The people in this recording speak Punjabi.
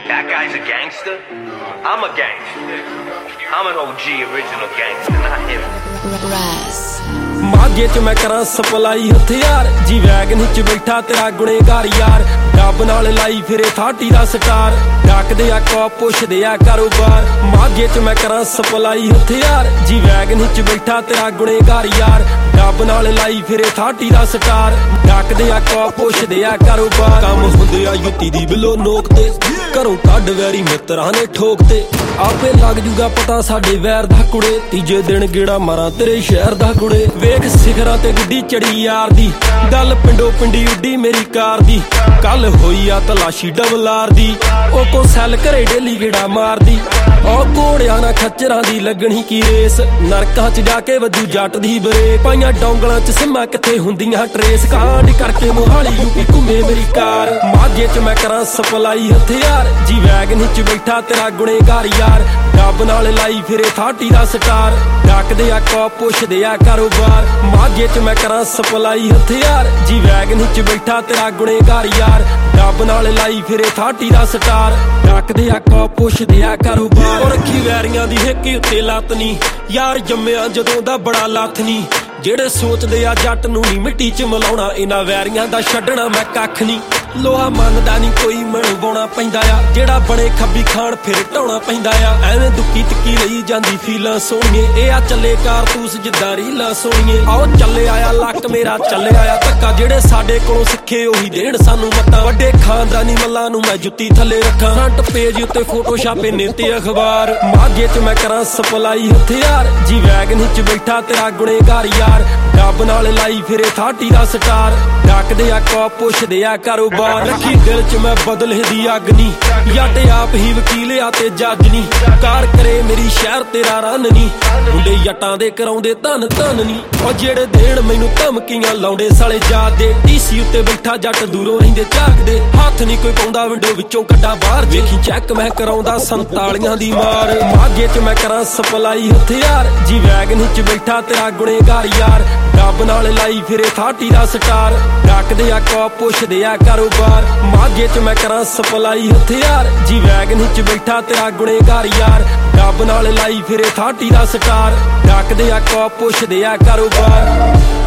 That guy's a gangster. I'm a gangster. I'm an OG original gangster, not him. ਮਾਝੇ ਚ ਮੈਂ ਕਰਾਂ ਸਪਲਾਈ ਹਥਿਆਰ ਜੀ ਵੈਗਨ ਚ ਬੈਠਾ ਤੇਰਾ ਗੁਨੇਗਾਰ ਯਾਰ ਰੱਬ ਨਾਲ ਲਾਈ ਫਿਰੇ 30 ਦਾ ਸਟਾਰ ਡੱਕਦੇ ਆ ਕੋ ਪੁੱਛਦੇ ਆ ਕਾਰੋਬਾਰ ਮਾਝੇ ਚ ਮੈਂ ਕਰਾਂ ਸਪਲਾਈ ਹਥਿਆਰ ਜੀ ਵੈਗਨ ਚ ਬੈਠਾ ਤੇਰਾ ਗੁਨੇਗਾਰ ਯਾਰ ਰੱਬ ਨਾਲ ਲਾਈ ਫਿਰੇ 30 ਦਾ ਸਟਾਰ ਡੱਕਦੇ ਆ ਕੋ ਪੁੱਛਦੇ ਆ ਕਾਰੋਬਾਰ ਕੰਮ ਹੁੰਦੇ ਆ ਯੁੱਤੀ ਦੀ ਬਿਲੋ ਨੋਕ ਤੇ ਘਰੋਂ ਕੱਢ ਵੈਰੀ ਮਿੱਤਰਾਂ ਨੇ ਠੋਕ ਤੇ ਆਪੇ ਲੱਗ ਜੂਗਾ ਪਤਾ ਸਾਡੇ ਵੈਰ ਦਾ ਕੁੜੇ ਤੀਜੇ ਦਿਨ ਗੇੜਾ ਮਾਰਾਂ ਤੇਰੇ ਸ਼ਹਿਰ ਦਾ ਕੁੜੇ ਵੇਖ ਸਿਖਰਾਂ ਤੇ ਗੱਡੀ ਚੜੀ ਯਾਰ ਦੀ ਗੱਲ ਪਿੰਡੋਂ ਪਿੰਡੀ ਉੱਡੀ ਮੇਰੀ ਕਾਰ ਦੀ ਕੱਲ ਹੋਈ ਆ ਤਲਾਸ਼ੀ ਡਬਲਾਰ ਦੀ ਉਹ ਕੋ ਸੈਲ ਘਰੇ ਡੇਲੀ ਗੇੜਾ ਮਾਰਦੀ ਉਹ ਘੋੜਿਆਂ ਨਾਲ ਖੱਚਰਾਂ ਦੀ ਲੱਗਣੀ ਕੀ ਰੇਸ ਨਰਕਾਂ ਚ ਜਾ ਕੇ ਵੱਜੂ ਜੱਟ ਦੀ ਬਰੇਕ ਪਾਈਆਂ ਡੌਂਗਲਾਂ ਚ ਸਿੰਮਾਂ ਕਿੱਥੇ ਹੁੰਦੀਆਂ ਟਰੇਸ ਕਾਂਡ ਕਰਕੇ ਮੋਹਾਲੀ ਯੂਪੀ ਘੁੰਮੇ ਮੇਰੀ ਕਾਰ ਮਾਝੇ ਚ ਮੈਂ ਕਰਾਂ ਸਪਲਾਈ ਹਥਿਆਰ ਜੀ ਵੈਗਨ ਚ ਬੈਠਾ ਤੇਰਾ ਗੁਨੇਗਾਰ ਯਾਰ ਰੱਬ ਨਾਲ ਲਾਈ ਫਿਰੇ 30 ਦਾ ਸਟਾਰ ਡੱਕਦੇ ਆ ਕੋ ਪੁੱਛਦੇ ਆ ਕਾਰੋਬਾਰ ਮਾਝੇ ਚ ਮੈਂ ਕਰਾਂ ਸਪਲਾਈ ਹਥਿਆਰ ਜੀ ਵੈਗਨ ਚ ਬੈਠਾ ਤੇਰਾ ਗੁਨੇਗਾਰ ਯਾਰ ਰੱਬ ਨਾਲ ਲਾਈ ਫਿਰੇ 30 ਦਾ ਸਟਾਰ ਡੱਕਦੇ ਆ ਕੋ ਪੁੱਛਦੇ ਆ ਕਾਰੋਬਾਰ ਉਹ ਰੱਖੀ ਵੈਰੀਆਂ ਦੀ ਹਿੱਕ ਉੱਤੇ ਲੱਤ ਨੀ ਯਾਰ ਜੰਮਿਆ ਜਦੋਂ ਦਾ ਬੜਾ ਲੱਥ ਨੀ ਜਿਹੜੇ ਸੋਚਦੇ ਆ ਜੱਟ ਨੂੰ ਨੀ ਮਿੱਟੀ ਚ ਮਿਲਾਉਣਾ ਇਹਨਾਂ ਵੈਰੀਆਂ ਦਾ ਛੱਡਣਾ ਮੈਂ ਕੱਖ ਨੀ ਲੋਹਾ ਮੰਨਦਾ ਨੀ ਕੋਈ ਮਣਵਾਉਣਾ ਪੈਂਦਾ ਆ ਜਿਹੜਾ ਬਣੇ ਖੱਬੀ ਖਾਣ ਫਿਰ ਢਾਉਣਾ ਪੈਂਦਾ ਆ ਐਵੇਂ ਦੁੱਕੀ ਤੱਕੀ ਲਈ ਜਾਂਦੀ ਫੀਲਾਂ ਸੋਹਣੀਏ ਇਹ ਆ ਚੱਲੇ ਕਾਰਤੂਸ ਜਿੱਦਾਂ ਰੀਲਾਂ ਸੋਹਣੀਏ ਆਓ ਚੱਲੇ ਆਇਆ ਲੱਕ ਮੇਰਾ ਚੱਲੇ ਆਇਆ ਧੱਕਾ ਜਿਹੜੇ ਸਾਡੇ ਕੋਲੋਂ ਸਿੱਖੇ ਉਹੀ ਦੇਣ ਸਾਨੂੰ ਮੱਤਾਂ ਵੱਡੇ ਖਾਨਦਾਨੀ ਮੱਲਾਂ ਨੂੰ ਮੈਂ ਜੁੱਤੀ ਥੱਲੇ ਰੱਖਾਂ ਫਰੰਟ ਪੇਜ ਉੱਤੇ ਫੋਟੋ ਛਾਪੇ ਨੇ ਤੇ ਅਖਬਾਰ ਮਾਝੇ ਚ ਮੈਂ ਕਰਾਂ ਸਪਲਾਈ ਹਥਿਆਰ ਜੀ ਵੈਗਨ ਚ ਬੈਠਾ ਤੇਰਾ ਗੁਨੇਗਾਰ ਯਾਰ ਰੱਬ ਨਾਲ ਲਾਈ ਫਿਰੇ 30 ਦਾ ਸਟਾਰ ਡੱਕਦੇ ਆ ਕੋ ਪੁੱਛਦੇ ਆ ਕਾਰੋਬਾਰ ਰੱਖੀ ਦਿਲ ਚ ਮੈਂ ਬਦਲੇ ਦੀ ਅੱਗ ਨੀ ਜੱਟ ਆਪ ਹੀ ਵਕੀਲ ਆ ਤੇ ਜੱਜ ਨੀ ਕਾਰ ਕਰੇ ਮੇਰੀ ਸ਼ਹਿਰ ਤੇਰਾ ਰੰਨ ਨੀ ਮੁੰਡੇ ਜੱਟਾਂ ਦੇ ਕਰਾਉਂਦੇ ਧਨ ਧਨ ਨੀ ਉਹ ਜਿਹੜੇ ਦੇਣ ਮੈਨੂੰ ਧਮਕੀਆਂ ਲਾਉਂਦੇ ਸਾਲੇ ਜਾਤ ਦੇ ਟੀਸੀ ਉੱਤੇ ਬੈਠਾ ਜੱਟ ਦੂਰੋਂ ਰਹਿੰਦੇ ਝਾਕਦੇ ਹੱਥ ਨੀ ਕੋਈ ਪਾਉਂਦਾ ਵਿੰਡੋ ਵਿੱਚੋਂ ਕੱਢਾਂ ਬਾਹਰ ਵੇਖੀ ਚੈੱਕ ਮੈਂ ਕਰਾਉਂਦਾ 47 ਦੀ ਮਾਰ ਮਾਝੇ ਚ ਮੈਂ ਕਰਾਂ ਸਪਲਾਈ ਹਥਿਆਰ ਜੀ ਵੈਗਨ ਚ ਬੈਠਾ ਤੇਰਾ ਗੁਨੇਗਾਰ ਯਾਰ ਰੱਬ ਨਾਲ ਲਾਈ ਫਿਰੇ 30 ਦਾ ਸਟਾਰ ਡੱਕਦੇ ਆ ਕੋ ਪੁੱਛਦੇ ਆ ਕਾਰੋਬਾਰ ਮਾਝੇ ਚ ਮੈਂ ਕਰਾਂ ਸਪਲਾਈ ਹਥਿਆਰ ਜੀ ਵੈਗਨ ਚ ਬੈਠਾ ਤੇਰਾ ਗੁਨੇਗਾਰ ਯਾਰ ਰੱਬ ਨਾਲ ਲਾਈ ਫਿਰੇ 30 ਦਾ ਸਟਾਰ ਡੱਕਦੇ ਆ ਕੋ ਪੁੱਛਦੇ ਆ ਕਾਰੋਬਾਰ